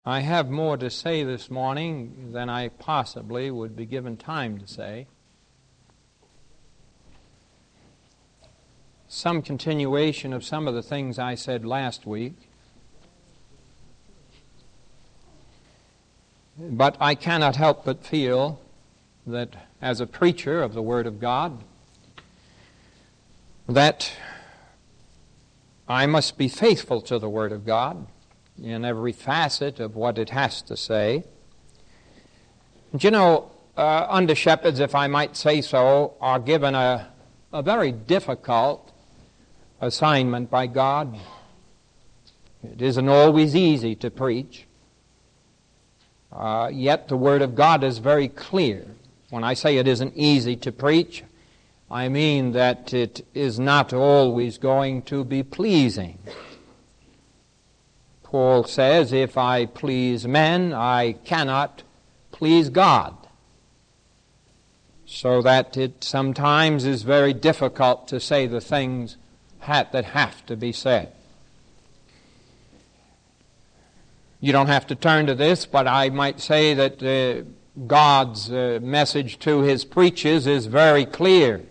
I have more to say this morning than I possibly would be given time to say. Some continuation of some of the things I said last week. But I cannot help but feel that as a preacher of the Word of God, that I must be faithful to the Word of God in every facet of what it has to say. And you know, under shepherds, if I might say so, are given a very difficult assignment by God. It isn't always easy to preach. Yet the Word of God is very clear. When I say it isn't easy to preach, I mean that it is not always going to be pleasing. Paul says, if I please men, I cannot please God. So that it sometimes is very difficult to say the things that have to be said. You don't have to turn to this, but I might say that God's message to His preachers is very clear.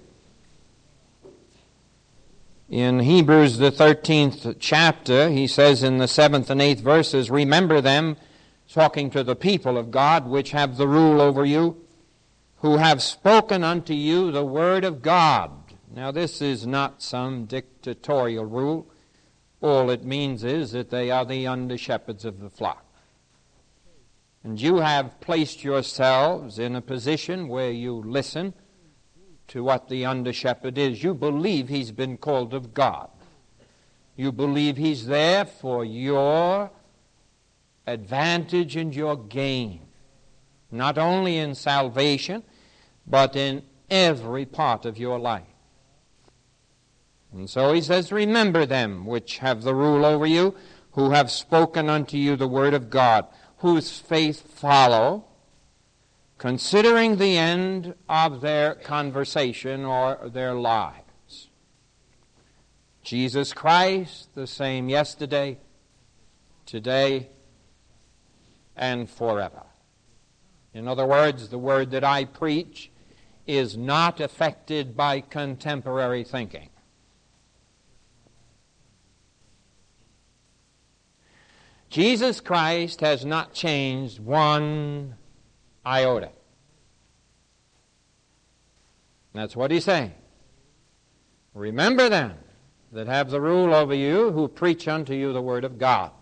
In Hebrews, the 13th chapter, he says in the 7th and 8th verses, remember them, talking to the people of God, which have the rule over you, who have spoken unto you the word of God. Now this is not some dictatorial rule. All it means is that they are the under-shepherds of the flock. And you have placed yourselves in a position where you listen to what the under-shepherd is. You believe he's been called of God. You believe he's there for your advantage and your gain, not only in salvation, but in every part of your life. And so he says, remember them which have the rule over you, who have spoken unto you the word of God, whose faith follow, considering the end of their conversation or their lives. Jesus Christ, the same yesterday, today, and forever. In other words, the word that I preach is not affected by contemporary thinking. Jesus Christ has not changed one iota. That's what he's saying. Remember them that have the rule over you, who preach unto you the word of God.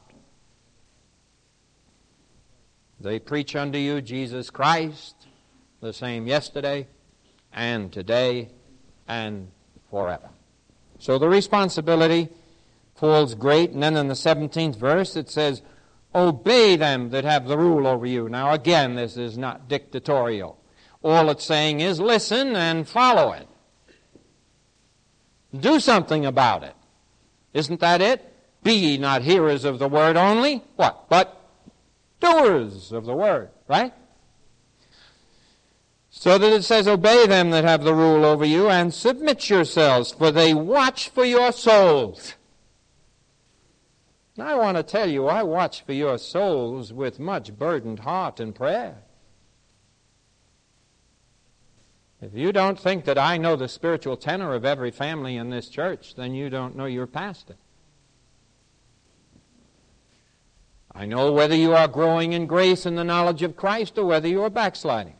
They preach unto you Jesus Christ, the same yesterday and today and forever. So the responsibility falls great. And then in the 17th verse it says, obey them that have the rule over you. Now again, this is not dictatorial. All it's saying is listen and follow it. Do something about it. Isn't that it? Be ye not hearers of the word only. What? But doers of the word, right? So that it says, obey them that have the rule over you, and submit yourselves, for they watch for your souls. Now I want to tell you, I watch for your souls with much burdened heart and prayer. If you don't think that I know the spiritual tenor of every family in this church, then you don't know your pastor. I know whether you are growing in grace and the knowledge of Christ or whether you are backsliding.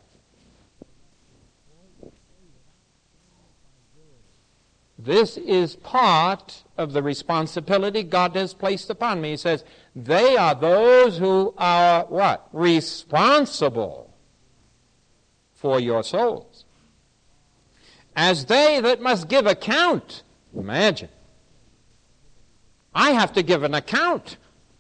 This is part of the responsibility God has placed upon me. He says, they are those who are what? Responsible for your souls. As they that must give account. Imagine. I have to give an account.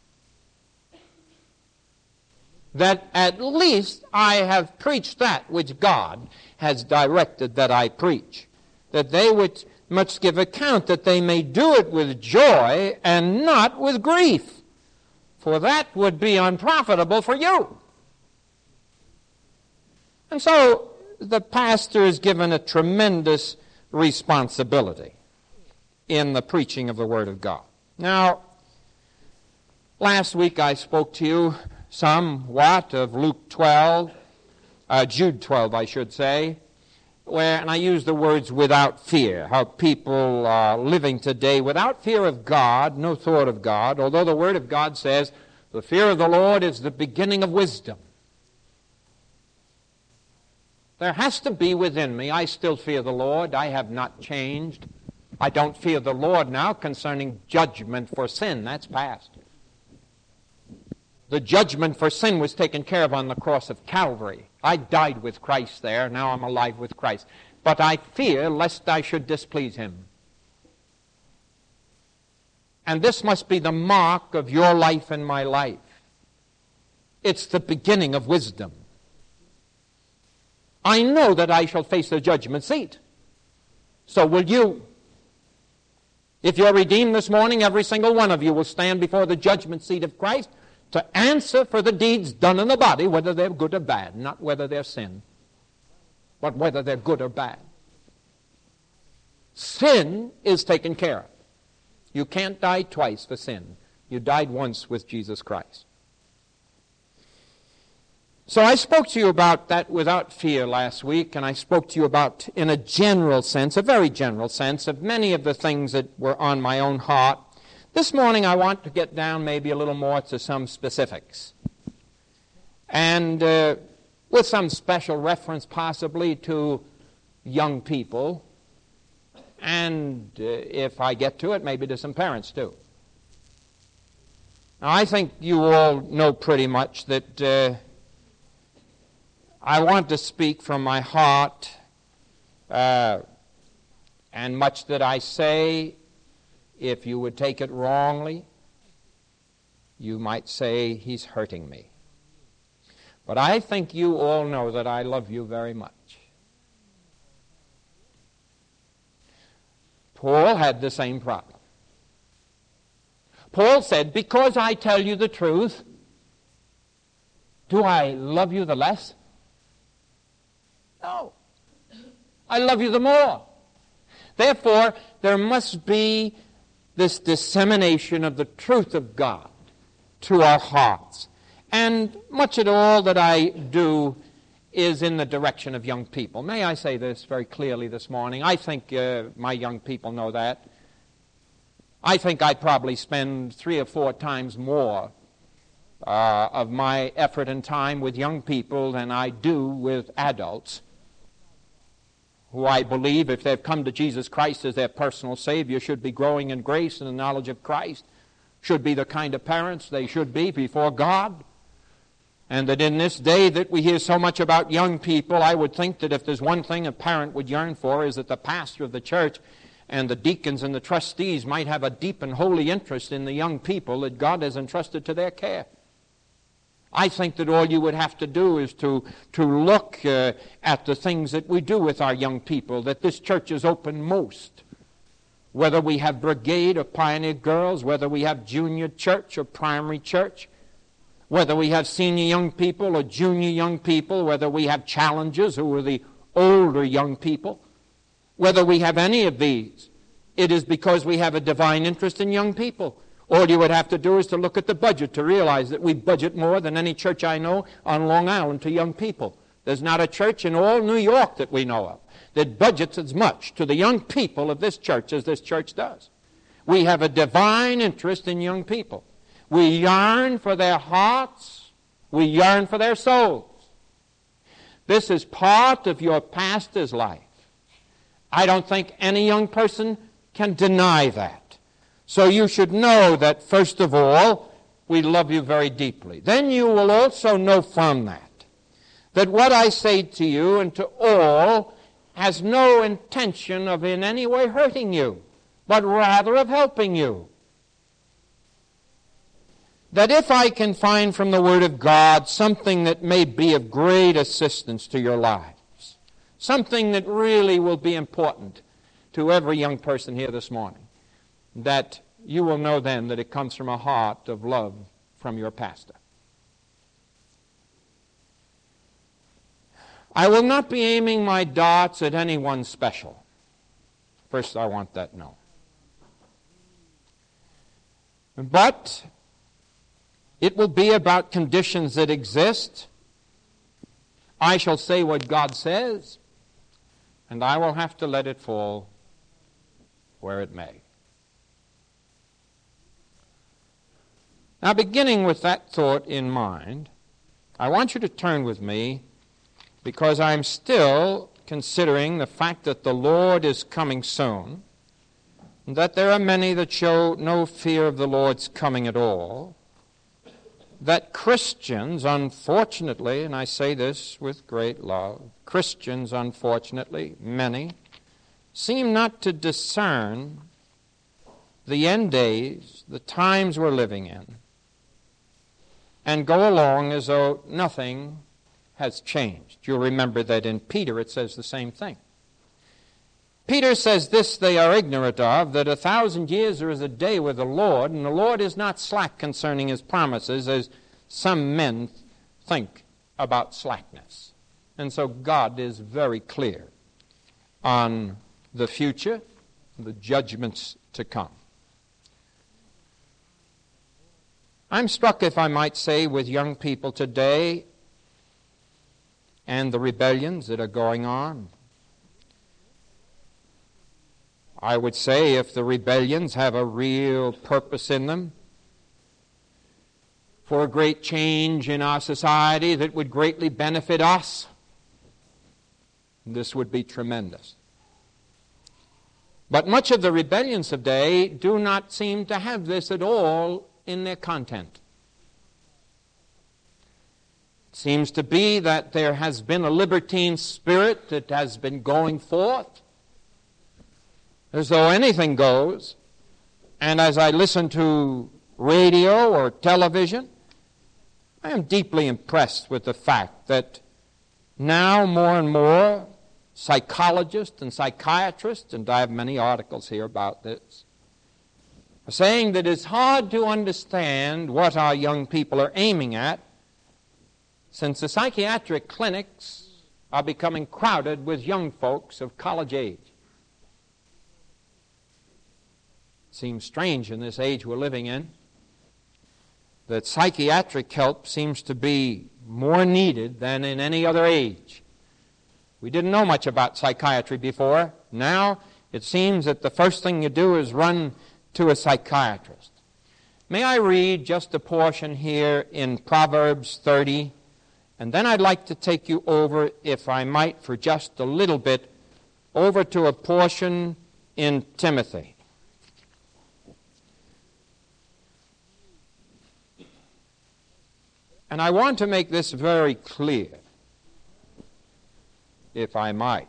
That at least I have preached that which God has directed that I preach. That they which must give account, that they may do it with joy and not with grief. For that would be unprofitable for you. And so the pastor is given a tremendous responsibility in the preaching of the Word of God. Now, last week I spoke to you somewhat of Luke 12, Jude 12, I should say, where, and I use the words without fear, how people are living today without fear of God, no thought of God, although the Word of God says the fear of the Lord is the beginning of wisdom. There has to be within me, I still fear the Lord, I have not changed. I don't fear the Lord now concerning judgment for sin, that's past. The judgment for sin was taken care of on the cross of Calvary. I died with Christ there. Now I'm alive with Christ. But I fear lest I should displease Him. And this must be the mark of your life and my life. It's the beginning of wisdom. I know that I shall face the judgment seat. So will you. If you're redeemed this morning, every single one of you will stand before the judgment seat of Christ to answer for the deeds done in the body, whether they're good or bad, not whether they're sin, but whether they're good or bad. Sin is taken care of. You can't die twice for sin. You died once with Jesus Christ. So I spoke to you about that without fear last week, and I spoke to you about, in a general sense, a very general sense, of many of the things that were on my own heart. This morning I want to get down maybe a little more to some specifics. And with some special reference possibly to young people. And if I get to it, maybe to some parents too. Now I think you all know pretty much that I want to speak from my heart, and much that I say, if you would take it wrongly, you might say he's hurting me. But I think you all know that I love you very much. Paul had the same problem. Paul said, because I tell you the truth, do I love you the less? No. I love you the more. Therefore, there must be this dissemination of the truth of God to our hearts. And much of all that I do is in the direction of young people. May I say this very clearly this morning? I think my young people know that. I think I probably spend 3 or 4 times more of my effort and time with young people than I do with adults, who I believe, if they've come to Jesus Christ as their personal Savior, should be growing in grace and the knowledge of Christ, should be the kind of parents they should be before God. And that in this day that we hear so much about young people, I would think that if there's one thing a parent would yearn for, is that the pastor of the church and the deacons and the trustees might have a deep and holy interest in the young people that God has entrusted to their care. I think that all you would have to do is to look at the things that we do with our young people, that this church is open most. Whether we have brigade or pioneer girls, whether we have junior church or primary church, whether we have senior young people or junior young people, whether we have challengers who are the older young people, whether we have any of these, it is because we have a divine interest in young people. All you would have to do is to look at the budget to realize that we budget more than any church I know on Long Island to young people. There's not a church in all New York that we know of that budgets as much to the young people of this church as this church does. We have a divine interest in young people. We yearn for their hearts. We yearn for their souls. This is part of your pastor's life. I don't think any young person can deny that. So you should know that, first of all, we love you very deeply. Then you will also know from that what I say to you and to all has no intention of in any way hurting you, but rather of helping you. That if I can find from the Word of God something that may be of great assistance to your lives, something that really will be important to every young person here this morning, that you will know then that it comes from a heart of love from your pastor. I will not be aiming my darts at anyone special. First, I want that known. But It will be about conditions that exist. I shall say what God says, and I will have to let it fall where it may. Now, beginning with that thought in mind, I want you to turn with me, because I'm still considering the fact that the Lord is coming soon, and that there are many that show no fear of the Lord's coming at all, that Christians, unfortunately, and I say this with great love, Christians, unfortunately, many, seem not to discern the end days, the times we're living in, and go along as though nothing has changed. You'll remember that in Peter it says the same thing. Peter says this they are ignorant of, that 1,000 years are as a day with the Lord, and the Lord is not slack concerning his promises, as some men think about slackness. And so God is very clear on the future, the judgments to come. I'm struck, if I might say, with young people today and the rebellions that are going on. I would say if the rebellions have a real purpose in them for a great change in our society that would greatly benefit us, this would be tremendous. But much of the rebellions today do not seem to have this at all in their content. It seems to be that there has been a libertine spirit that has been going forth as though anything goes. And as I listen to radio or television, I am deeply impressed with the fact that now more and more psychologists and psychiatrists, and I have many articles here about this, are saying that it's hard to understand what our young people are aiming at, since the psychiatric clinics are becoming crowded with young folks of college age. It seems strange in this age we're living in that psychiatric help seems to be more needed than in any other age. We didn't know much about psychiatry before. Now it seems that the first thing you do is run to a psychiatrist. May I read just a portion here in Proverbs 30, and then I'd like to take you over, if I might, for just a little bit, over to a portion in Timothy. And I want to make this very clear, if I might.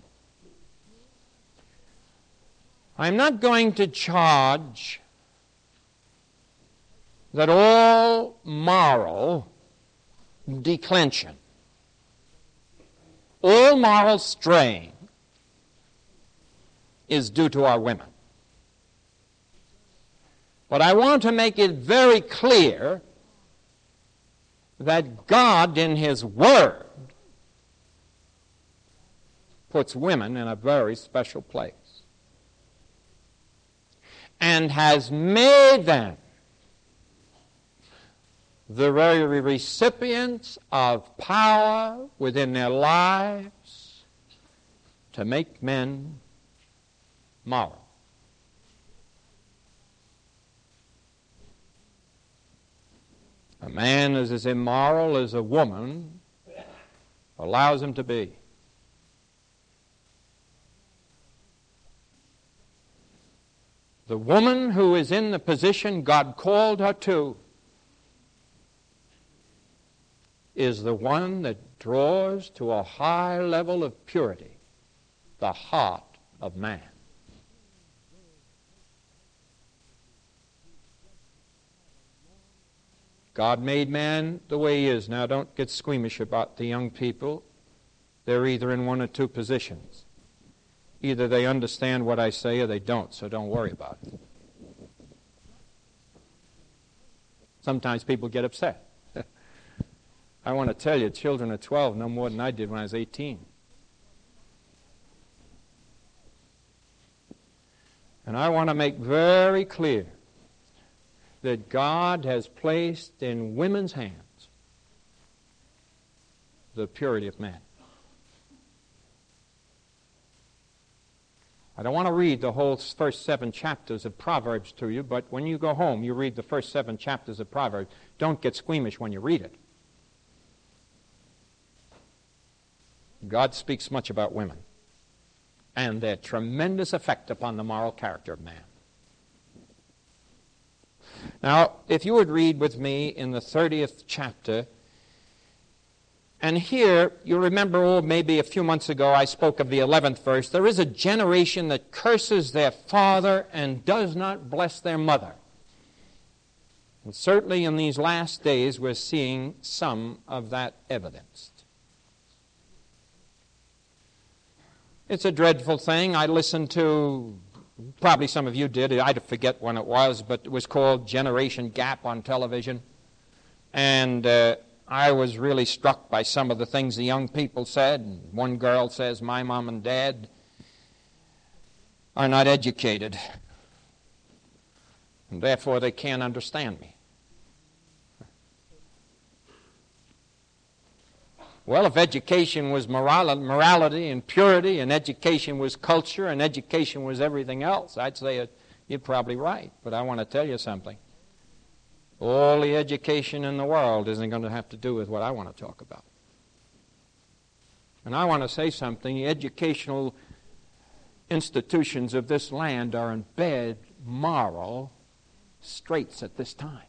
I'm not going to charge that all moral declension, all moral straying is due to our women. But I want to make it very clear that God in His Word puts women in a very special place and has made them the very recipients of power within their lives to make men moral. A man is as immoral as a woman allows him to be. The woman who is in the position God called her to is the one that draws to a high level of purity the heart of man. God made man the way he is. Now, don't get squeamish about the young people. They're either in one or two positions. Either they understand what I say or they don't, so don't worry about it. Sometimes people get upset. I want to tell you, children of 12 know more than I did when I was 18. And I want to make very clear that God has placed in women's hands the purity of man. I don't want to read the whole first 7 chapters of Proverbs to you, but when you go home, you read the first 7 chapters of Proverbs. Don't get squeamish when you read it. God speaks much about women and their tremendous effect upon the moral character of man. Now, if you would read with me in the 30th chapter, and here, you remember, maybe a few months ago I spoke of the 11th verse. There is a generation that curses their father and does not bless their mother. And certainly in these last days we're seeing some of that evidenced. It's a dreadful thing. I listened to, probably some of you did, I forget when it was, but it was called Generation Gap on television. And I was really struck by some of the things the young people said. One girl says, my mom and dad are not educated, and therefore they can't understand me. Well, if education was morality and purity, and education was culture, and education was everything else, I'd say you're probably right. But I want to tell you something. All the education in the world isn't going to have to do with what I want to talk about. And I want to say something. The educational institutions of this land are in bad moral straits at this time.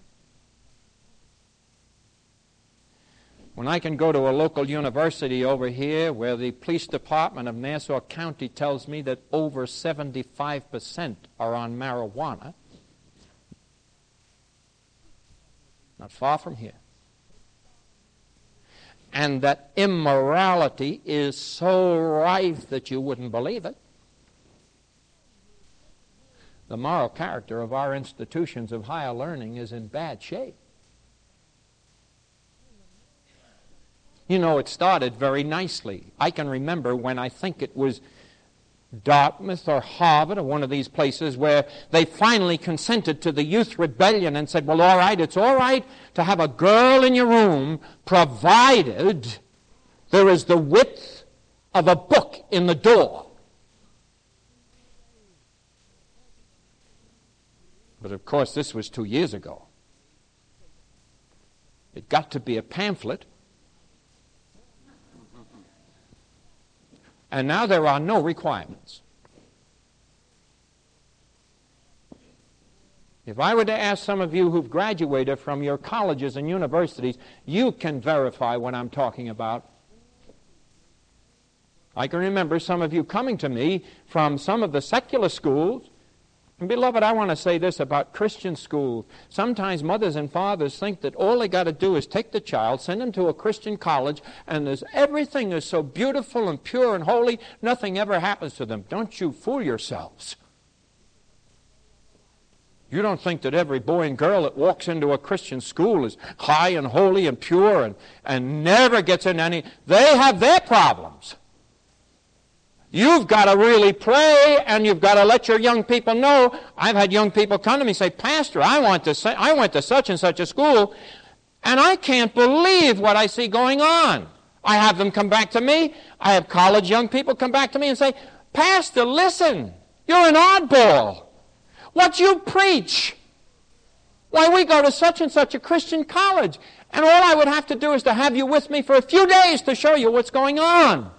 When I can go to a local university over here where the police department of Nassau County tells me that over 75% are on marijuana, not far from here, and that immorality is so rife that you wouldn't believe it, the moral character of our institutions of higher learning is in bad shape. You know, it started very nicely. I can remember when I think it was Dartmouth or Harvard or one of these places where they finally consented to the youth rebellion and said, well, all right, it's all right to have a girl in your room provided there is the width of a book in the door. But of course, this was 2 years ago. It got to be a pamphlet. And now there are no requirements. If I were to ask some of you who've graduated from your colleges and universities, you can verify what I'm talking about. I can remember some of you coming to me from some of the secular schools. And beloved, I want to say this about Christian schools. Sometimes mothers and fathers think that all they got to do is take the child, send him to a Christian college, and everything is so beautiful and pure and holy, nothing ever happens to them. Don't you fool yourselves. You don't think that every boy and girl that walks into a Christian school is high and holy and pure and never gets in any... They have their problems. You've got to really pray, and you've got to let your young people know. I've had young people come to me and say, Pastor, I went to such and such a school, and I can't believe what I see going on. I have them come back to me. I have college young people come back to me and say, Pastor, listen, you're an oddball. What you preach? Why, we go to such and such a Christian college, and all I would have to do is to have you with me for a few days to show you what's going on.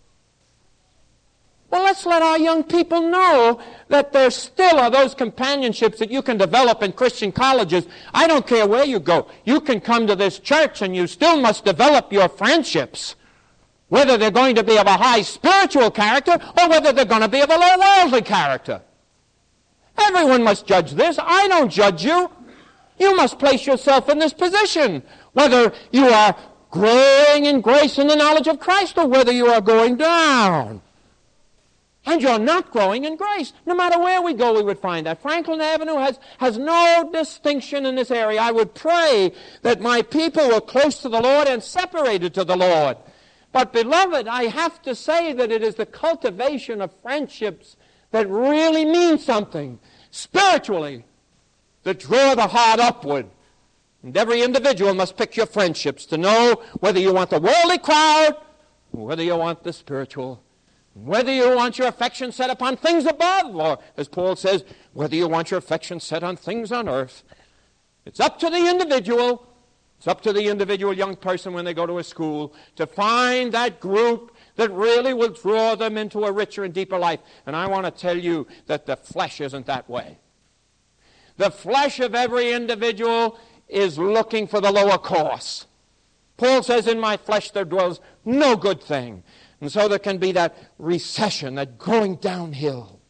Well, let's let our young people know that there still are those companionships that you can develop in Christian colleges. I don't care where you go. You can come to this church and you still must develop your friendships, whether they're going to be of a high spiritual character or whether they're going to be of a low worldly character. Everyone must judge this. I don't judge you. You must place yourself in this position, whether you are growing in grace and the knowledge of Christ or whether you are going down. And you're not growing in grace. No matter where we go, we would find that. Franklin Avenue has no distinction in this area. I would pray that my people were close to the Lord and separated to the Lord. But, beloved, I have to say that it is the cultivation of friendships that really mean something spiritually that draw the heart upward. And every individual must pick your friendships to know whether you want the worldly crowd or whether you want the spiritual. Whether you want your affection set upon things above, or, as Paul says, whether you want your affection set on things on earth. It's up to the individual. It's up to the individual young person when they go to a school to find that group that really will draw them into a richer and deeper life. And I want to tell you that the flesh isn't that way. The flesh of every individual is looking for the lower course. Paul says, in my flesh there dwells no good thing. And so there can be that recession, that going downhill.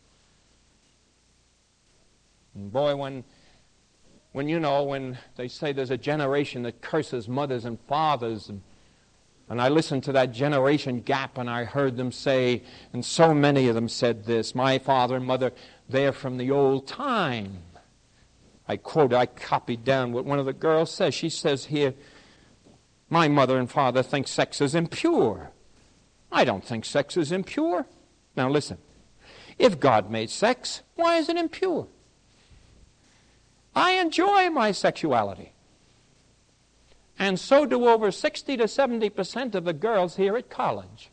And boy, when they say there's a generation that curses mothers and fathers, and I listened to that generation gap, and I heard them say, and so many of them said this, my father and mother, they're from the old time. I copied down what one of the girls says. She says here, my mother and father think sex is impure. I don't think sex is impure. Now listen, if God made sex, why is it impure? I enjoy my sexuality. And so do over 60 to 70% of the girls here at college.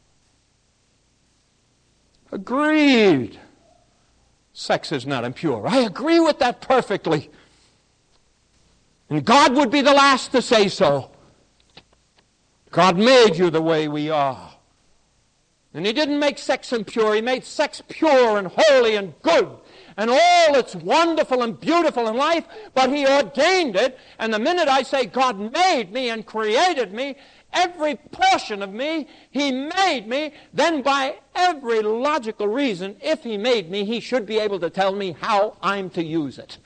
Agreed. Sex is not impure. I agree with that perfectly. And God would be the last to say so. God made you the way we are. And He didn't make sex impure. He made sex pure and holy and good and all that's wonderful and beautiful in life, but He ordained it. And the minute I say God made me and created me, every portion of me, He made me, then by every logical reason, if He made me, He should be able to tell me how I'm to use it.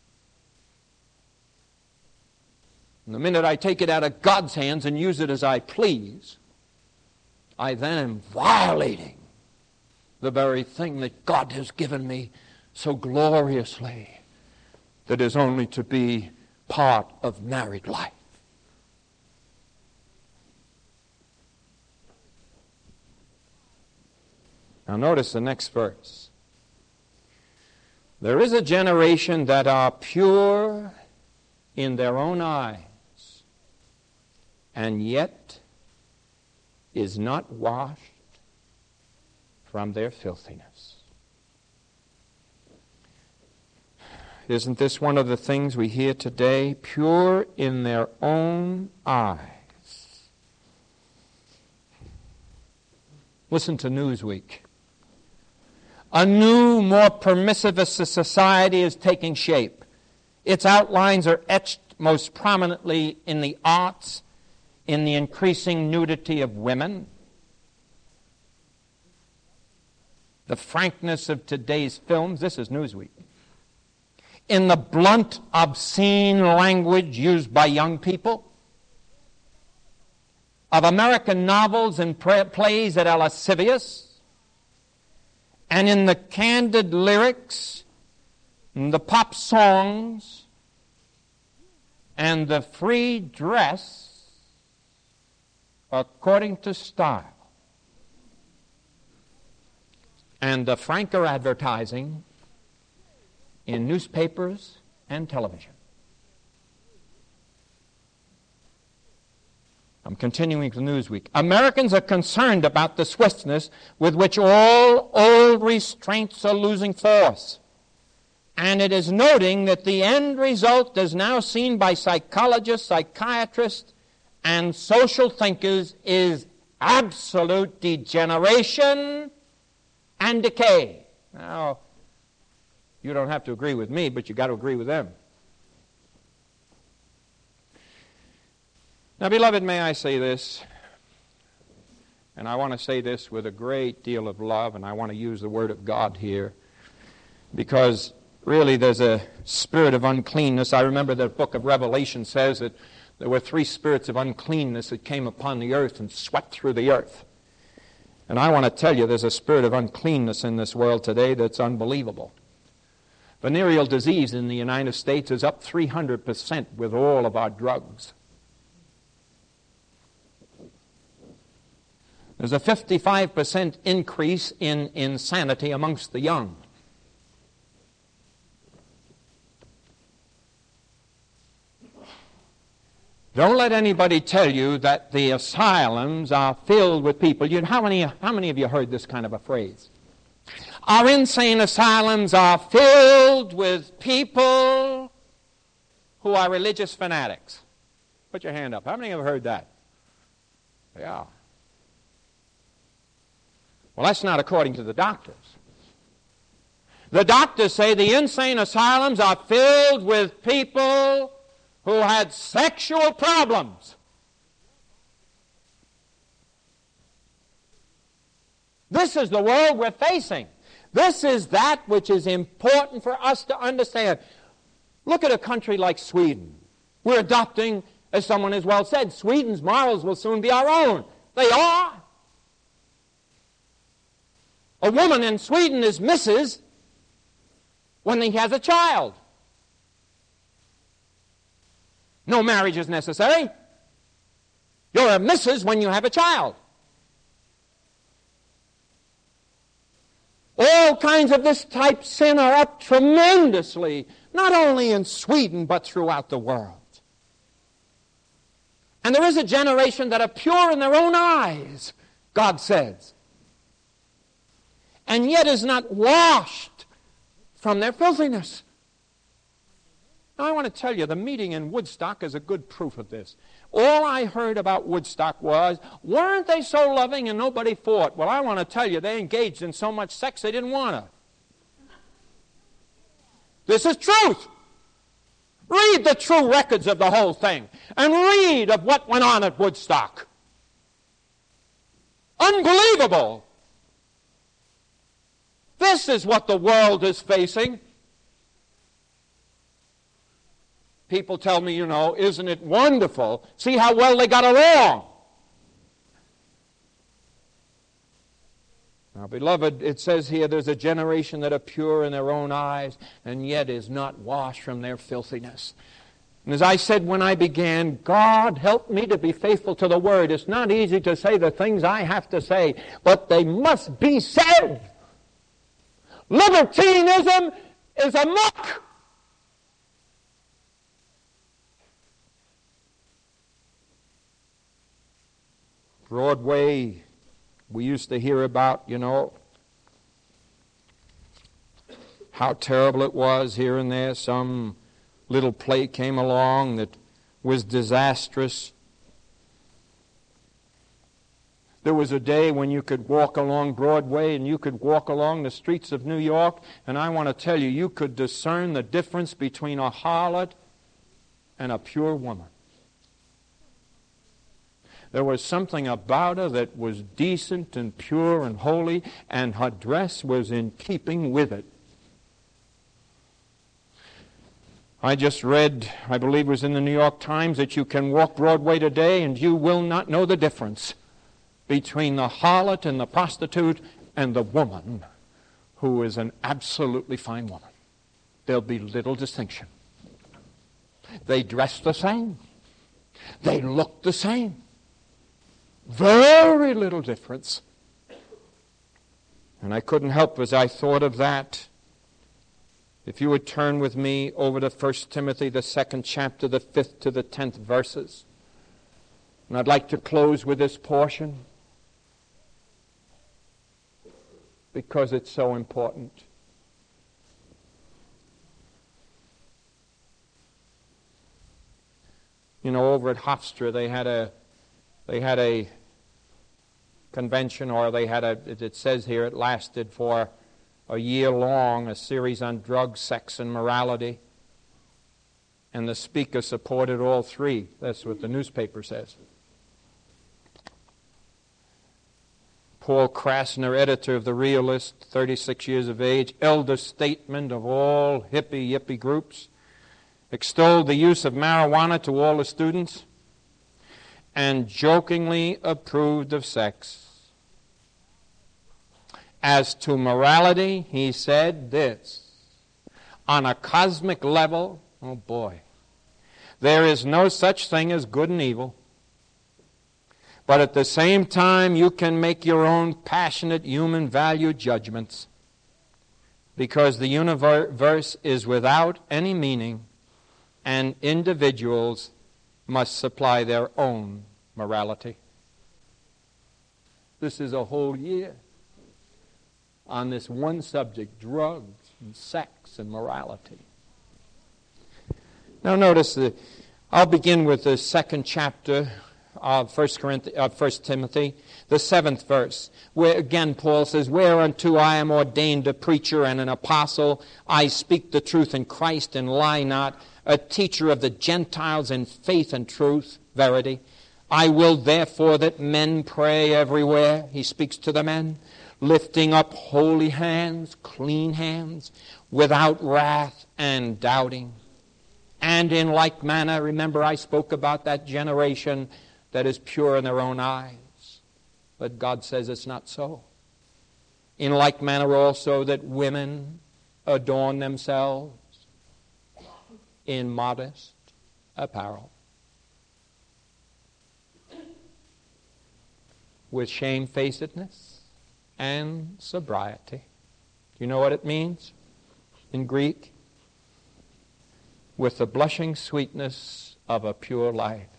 And the minute I take it out of God's hands and use it as I please, I then am violating the very thing that God has given me so gloriously, that is only to be part of married life. Now notice the next verse. There is a generation that are pure in their own eyes, and yet is not washed from their filthiness. Isn't this one of the things we hear today? Pure in their own eyes. Listen to Newsweek. A new, more permissivist society is taking shape. Its outlines are etched most prominently in the arts, in the increasing nudity of women, the frankness of today's films. This is Newsweek. In the blunt, obscene language used by young people, of American novels and plays that are lascivious, and in the candid lyrics, and the pop songs, and the free dress according to style, and the franker advertising in newspapers and television. I'm continuing to Newsweek. Americans are concerned about the swiftness with which all old restraints are losing force. And it is noting that the end result is now seen by psychologists, psychiatrists, and social thinkers is absolute degeneration and decay. Now, you don't have to agree with me, but you got to agree with them. Now, beloved, may I say this, and I want to say this with a great deal of love, and I want to use the Word of God here, because really there's a spirit of uncleanness. I remember the book of Revelation says that there were 3 spirits of uncleanness that came upon the earth and swept through the earth. And I want to tell you, there's a spirit of uncleanness in this world today that's unbelievable. Venereal disease in the United States is up 300% with all of our drugs. There's a 55% increase in insanity amongst the young. Don't let anybody tell you that the asylums are filled with people. How many of you heard this kind of a phrase? Our insane asylums are filled with people who are religious fanatics. Put your hand up. How many have heard that? Yeah. Well, that's not according to the doctors. The doctors say the insane asylums are filled with people who had sexual problems. This is the world we're facing. This is that which is important for us to understand. Look at a country like Sweden. We're adopting, as someone has well said, Sweden's morals will soon be our own. They are. A woman in Sweden is Mrs. when he has a child. No marriage is necessary. You're a Mrs. when you have a child. All kinds of this type sin are up tremendously, not only in Sweden, but throughout the world. And there is a generation that are pure in their own eyes, God says, and yet is not washed from their filthiness. Now, I want to tell you, the meeting in Woodstock is a good proof of this. All I heard about Woodstock was, weren't they so loving and nobody fought? Well, I want to tell you, they engaged in so much sex they didn't want to. This is truth. Read the true records of the whole thing and read of what went on at Woodstock. Unbelievable. This is what the world is facing. People tell me, isn't it wonderful? See how well they got along. Now, beloved, it says here there's a generation that are pure in their own eyes and yet is not washed from their filthiness. And as I said when I began, God help me to be faithful to the Word. It's not easy to say the things I have to say, but they must be said. Libertinism is a muck. Broadway, we used to hear about, how terrible it was here and there. Some little play came along that was disastrous. There was a day when you could walk along Broadway and you could walk along the streets of New York, and I want to tell you, you could discern the difference between a harlot and a pure woman. There was something about her that was decent and pure and holy, and her dress was in keeping with it. I just read, I believe it was in the New York Times, that you can walk Broadway today and you will not know the difference between the harlot and the prostitute and the woman who is an absolutely fine woman. There'll be little distinction. They dress the same. They look the same. Very little difference. And I couldn't help as I thought of that. If you would turn with me over to 1 Timothy, the 2nd chapter, the 5th to the 10th verses. And I'd like to close with this portion because it's so important. Over at Hofstra, they had a convention, or it says here it lasted for a year long, a series on drugs, sex, and morality. And the speaker supported all three. That's what the newspaper says. Paul Krasner, editor of The Realist, 36 years of age, elder statesman of all hippie groups, extolled the use of marijuana to all the students, and jokingly approved of sex. As to morality, he said this: on a cosmic level, oh boy, there is no such thing as good and evil. But at the same time, you can make your own passionate human value judgments, because the universe is without any meaning and individuals must supply their own morality. This is a whole year on this one subject, drugs and sex and morality. Now notice, I'll begin with the second chapter of 1 Timothy, the 7th verse, where again Paul says, "Whereunto I am ordained a preacher and an apostle, I speak the truth in Christ and lie not, a teacher of the Gentiles in faith and truth, verity. I will therefore that men pray everywhere," he speaks to the men, "lifting up holy hands, clean hands, without wrath and doubting. And in like manner," remember I spoke about that generation that is pure in their own eyes. But God says it's not so. "In like manner also that women adorn themselves in modest apparel, with shamefacedness and sobriety." Do you know what it means in Greek? "With the blushing sweetness of a pure life."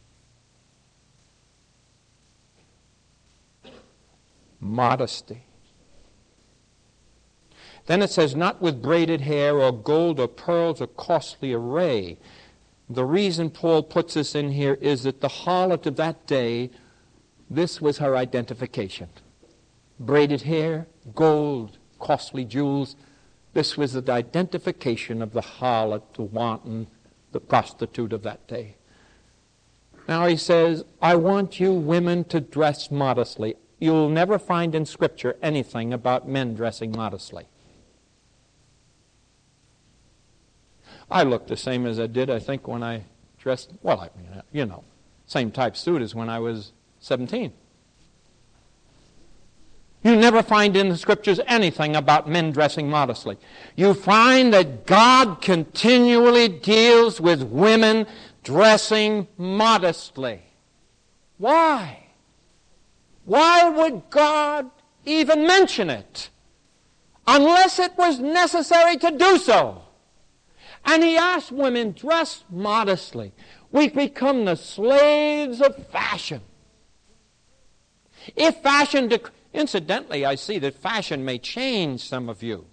Modesty. Then it says, "not with braided hair or gold or pearls or costly array." The reason Paul puts this in here is that the harlot of that day, this was her identification. Braided hair, gold, costly jewels. This was the identification of the harlot, the wanton, the prostitute of that day. Now he says, "I want you women to dress modestly." You'll never find in Scripture anything about men dressing modestly. I look the same as I did, I think, when I dressed, well, I mean, same type suit as when I was 17. You never find in the Scriptures anything about men dressing modestly. You find that God continually deals with women dressing modestly. Why? Why would God even mention it unless it was necessary to do so? And he asked women, dress modestly. We've become the slaves of fashion. If fashion, incidentally, I see that fashion may change some of you.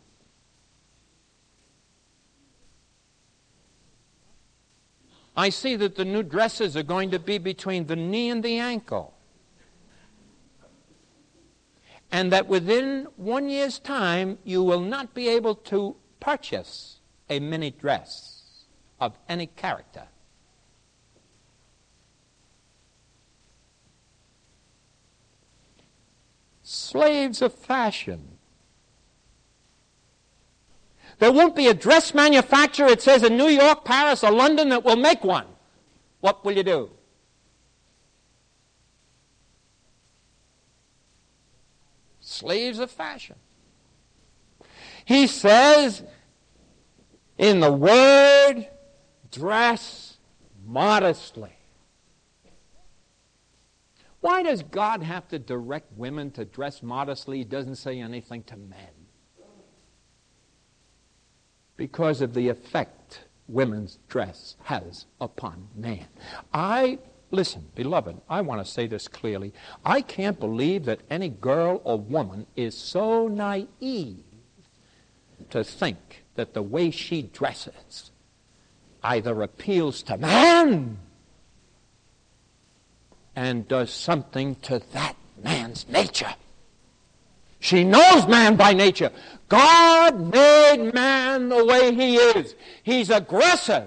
I see that the new dresses are going to be between the knee and the ankle. And that within 1 year's time, you will not be able to purchase a mini dress of any character. Slaves of fashion. There won't be a dress manufacturer, it says, in New York, Paris, or London that will make one. What will you do? Slaves of fashion. He says, in the Word, dress modestly. Why does God have to direct women to dress modestly? He doesn't say anything to men. Because of the effect women's dress has upon man. Listen, beloved, I want to say this clearly. I can't believe that any girl or woman is so naive to think that the way she dresses either appeals to man and does something to that man's nature. She knows man by nature. God made man the way he is. He's aggressive.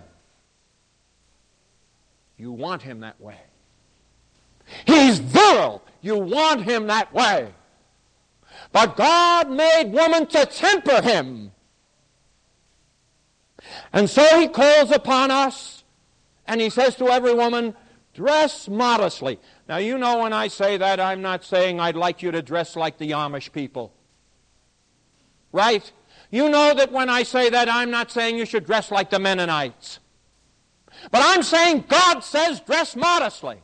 You want him that way. He's virile. You want him that way. But God made woman to temper him. And so he calls upon us, and he says to every woman, dress modestly. Now, you know when I say that, I'm not saying I'd like you to dress like the Amish people. Right? You know that when I say that, I'm not saying you should dress like the Mennonites. But I'm saying God says dress modestly.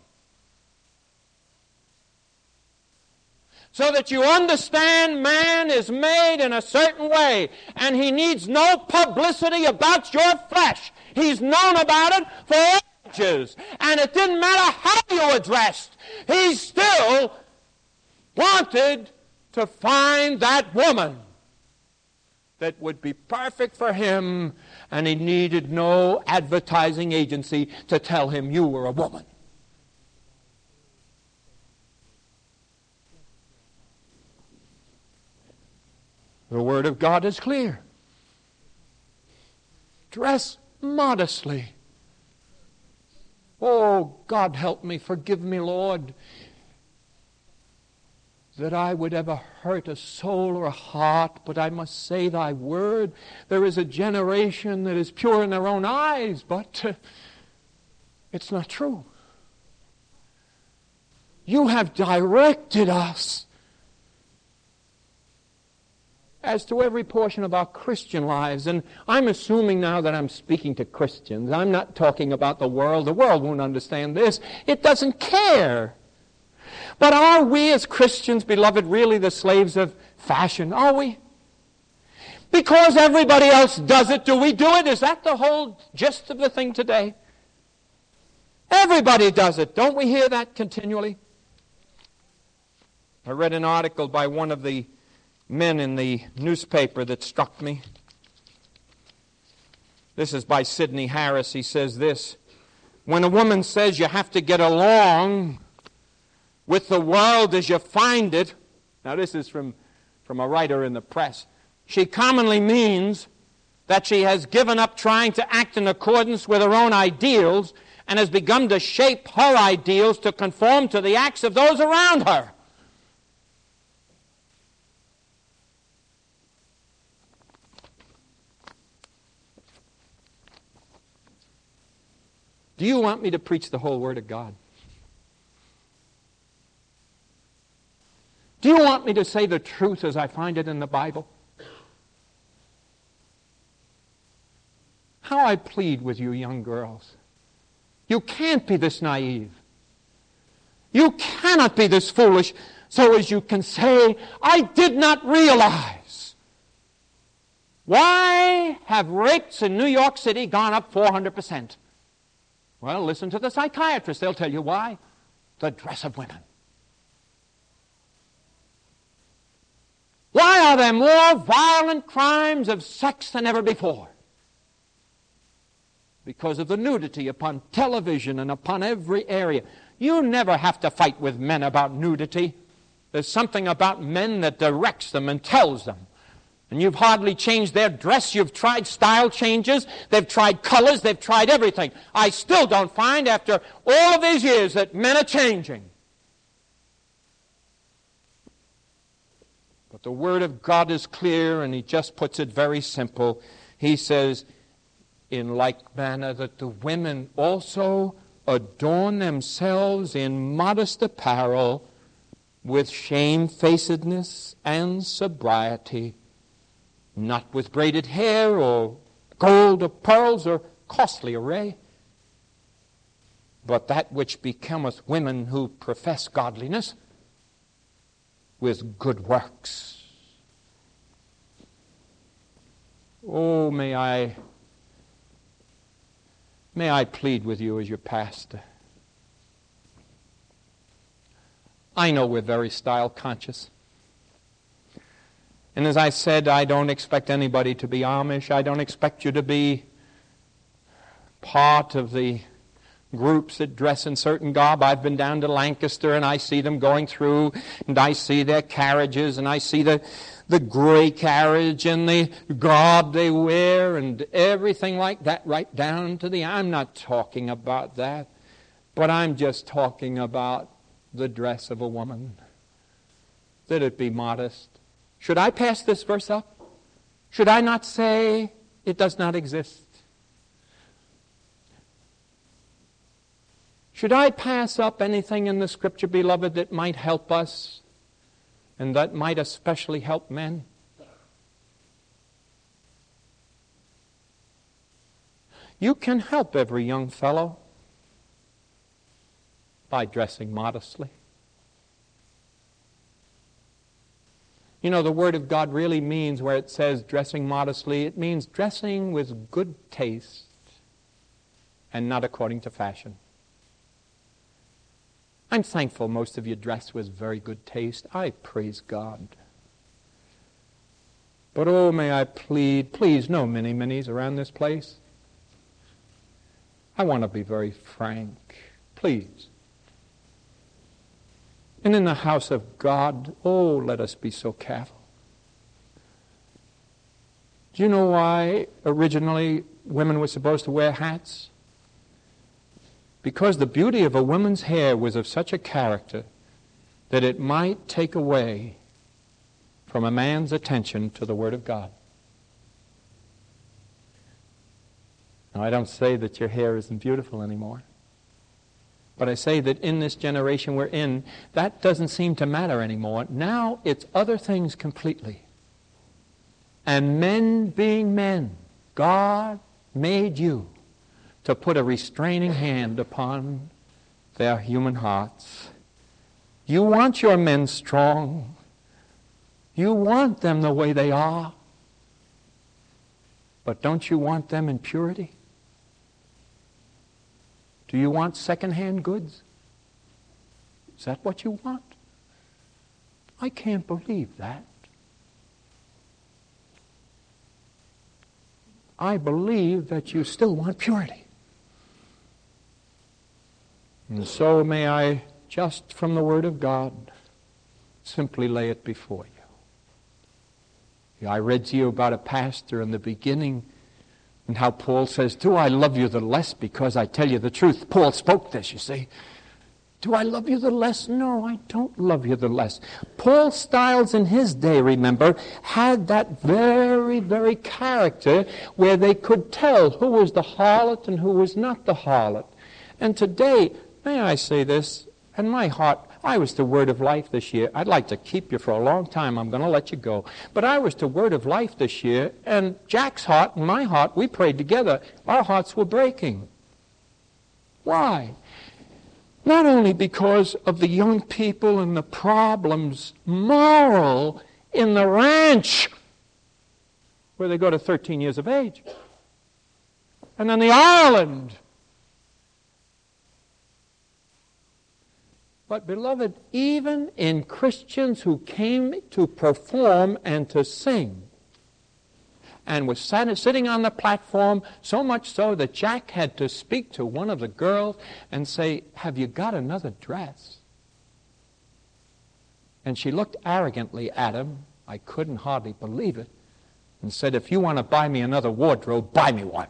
So that you understand man is made in a certain way, and he needs no publicity about your flesh. He's known about it for all churches. And it didn't matter how you were dressed. He still wanted to find that woman that would be perfect for him, and he needed no advertising agency to tell him you were a woman. The Word of God is clear. Dress modestly. Oh, God help me, forgive me, Lord, that I would ever hurt a soul or a heart, but I must say thy word. There is a generation that is pure in their own eyes, but it's not true. You have directed us as to every portion of our Christian lives, and I'm assuming now that I'm speaking to Christians. I'm not talking about the world. The world won't understand this. It doesn't care. But are we as Christians, beloved, really the slaves of fashion? Are we? Because everybody else does it, do we do it? Is that the whole gist of the thing today? Everybody does it. Don't we hear that continually? I read an article by one of the men in the newspaper that struck me. This is by Sidney Harris. He says this: when a woman says you have to get along with the world as you find it, now this is from a writer in the press, she commonly means that she has given up trying to act in accordance with her own ideals and has begun to shape her ideals to conform to the acts of those around her. Do you want me to preach the whole Word of God? Do you want me to say the truth as I find it in the Bible? How I plead with you, young girls. You can't be this naive. You cannot be this foolish so as you can say, I did not realize. Why have rapes in New York City gone up 400%? Well, listen to the psychiatrists. They'll tell you why. The dress of women. Why are there more violent crimes of sex than ever before? Because of the nudity upon television and upon every area. You never have to fight with men about nudity. There's something about men that directs them and tells them. And you've hardly changed their dress. You've tried style changes. They've tried colors. They've tried everything. I still don't find, after all of these years, that men are changing. But the Word of God is clear, and He just puts it very simple. He says, in like manner, that the women also adorn themselves in modest apparel with shamefacedness and sobriety, not with braided hair or gold or pearls or costly array, but that which becometh women who profess godliness, with good works. Oh, may I plead with you as your pastor. I know we're very style conscious. And as I said, I don't expect anybody to be Amish. I don't expect you to be part of the groups that dress in certain garb. I've been down to Lancaster and I see them going through, and I see their carriages, and I see the gray carriage and the garb they wear and everything like that, right down to the... I'm not talking about that, but I'm just talking about the dress of a woman. That it be modest. Should I pass this verse up? Should I not say it does not exist? Should I pass up anything in the Scripture, beloved, that might help us and that might especially help men? You can help every young fellow by dressing modestly. You know, the Word of God really means, where it says dressing modestly, it means dressing with good taste and not according to fashion. I'm thankful most of you dress with very good taste. I praise God. But oh, may I plead, please, no mini-minis around this place. I want to be very frank. Please. And in the house of God, oh, let us be so careful. Do you know why originally women were supposed to wear hats? Because the beauty of a woman's hair was of such a character that it might take away from a man's attention to the Word of God. Now, I don't say that your hair isn't beautiful anymore. But I say that in this generation we're in, that doesn't seem to matter anymore. Now it's other things completely. And men being men, God made you to put a restraining hand upon their human hearts. You want your men strong. You want them the way they are. But don't you want them in purity? Do you want second-hand goods? Is that what you want? I can't believe that. I believe that you still want purity. And so may I, just from the Word of God, simply lay it before you. I read to you about a pastor in the beginning and how Paul says, do I love you the less because I tell you the truth? Paul spoke this, you see. Do I love you the less? No, I don't love you the less. Paul Stiles in his day, remember, had that very, very character where they could tell who was the harlot and who was not the harlot. And today, may I say this, and my heart, I was to Word of Life this year. I'd like to keep you for a long time. I'm going to let you go. But I was to Word of Life this year, and Jack's heart and my heart, we prayed together. Our hearts were breaking. Why? Not only because of the young people and the problems, moral, in the ranch, where they go to 13 years of age. And on the island. But, beloved, even in Christians who came to perform and to sing, and was sitting on the platform, so much so that Jack had to speak to one of the girls and say, have you got another dress? And she looked arrogantly at him, I couldn't hardly believe it, and said, if you want to buy me another wardrobe, buy me one.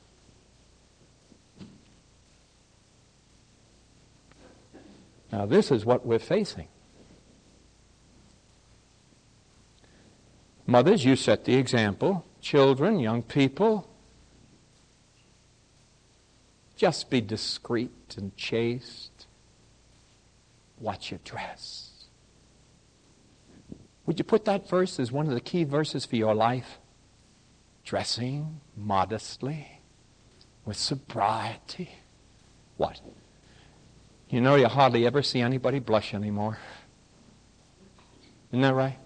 Now, this is what we're facing. Mothers, you set the example. Children, young people, just be discreet and chaste. Watch your dress. Would you put that verse as one of the key verses for your life? Dressing modestly, with sobriety. What? You know, you hardly ever see anybody blush anymore. Isn't that right?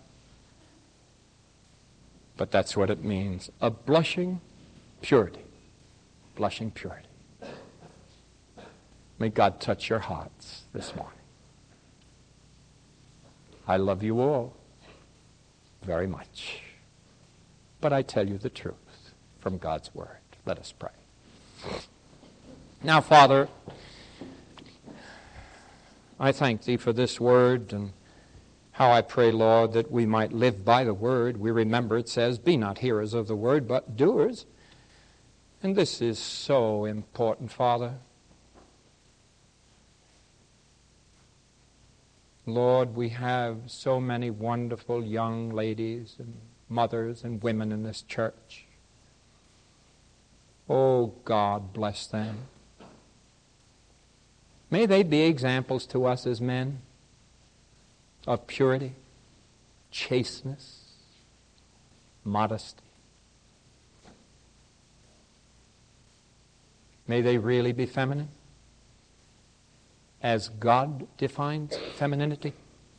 But that's what it means. A blushing purity. Blushing purity. May God touch your hearts this morning. I love you all very much. But I tell you the truth from God's Word. Let us pray. Now, Father, I thank Thee for this Word, and how I pray, Lord, that we might live by the Word. We remember it says, be not hearers of the Word, but doers. And this is so important, Father. Lord, we have so many wonderful young ladies and mothers and women in this church. Oh, God, bless them. May they be examples to us as men of purity, chasteness, modesty. May they really be feminine, as God defines femininity.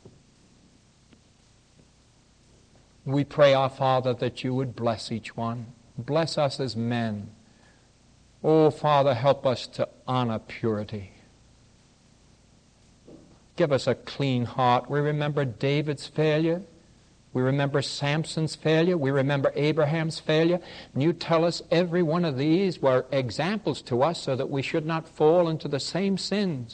We pray, our Father, that you would bless each one. Bless us as men Oh, Father, help us to honor purity. Give us a clean heart. We remember David's failure. We remember Samson's failure. We remember Abraham's failure. And you tell us every one of these were examples to us so that we should not fall into the same sins.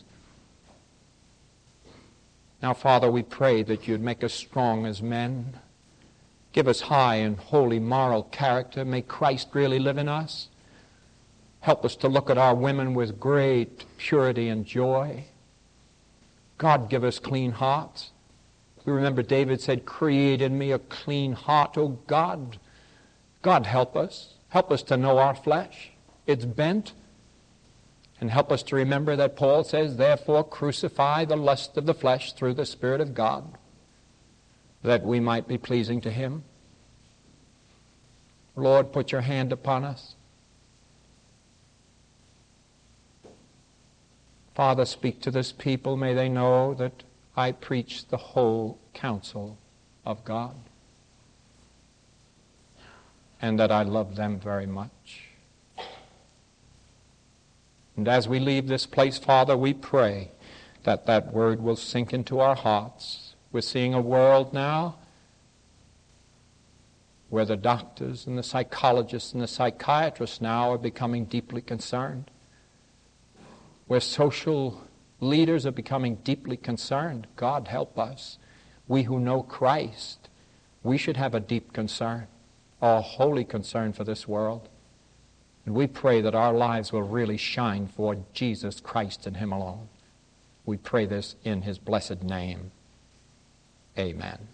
Now, Father, we pray that you'd make us strong as men. Give us high and holy moral character. May Christ really live in us. Help us to look at our women with great purity and joy. God, give us clean hearts. We remember David said, create in me a clean heart, O God. God, help us. Help us to know our flesh. It's bent. And help us to remember that Paul says, therefore crucify the lust of the flesh through the Spirit of God, that we might be pleasing to Him. Lord, put your hand upon us. Father, speak to this people. May they know that I preach the whole counsel of God and that I love them very much. And as we leave this place, Father, we pray that that word will sink into our hearts. We're seeing a world now where the doctors and the psychologists and the psychiatrists now are becoming deeply concerned, where social leaders are becoming deeply concerned. God, help us. We who know Christ, we should have a deep concern, a holy concern for this world. And we pray that our lives will really shine for Jesus Christ and Him alone. We pray this in His blessed name. Amen.